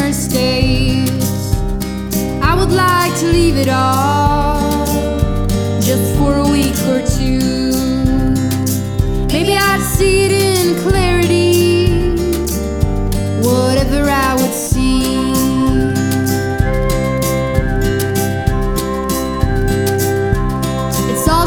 summer stays. I would like to leave it all just for a week or two. Maybe I'd see it in clarity, whatever I would see.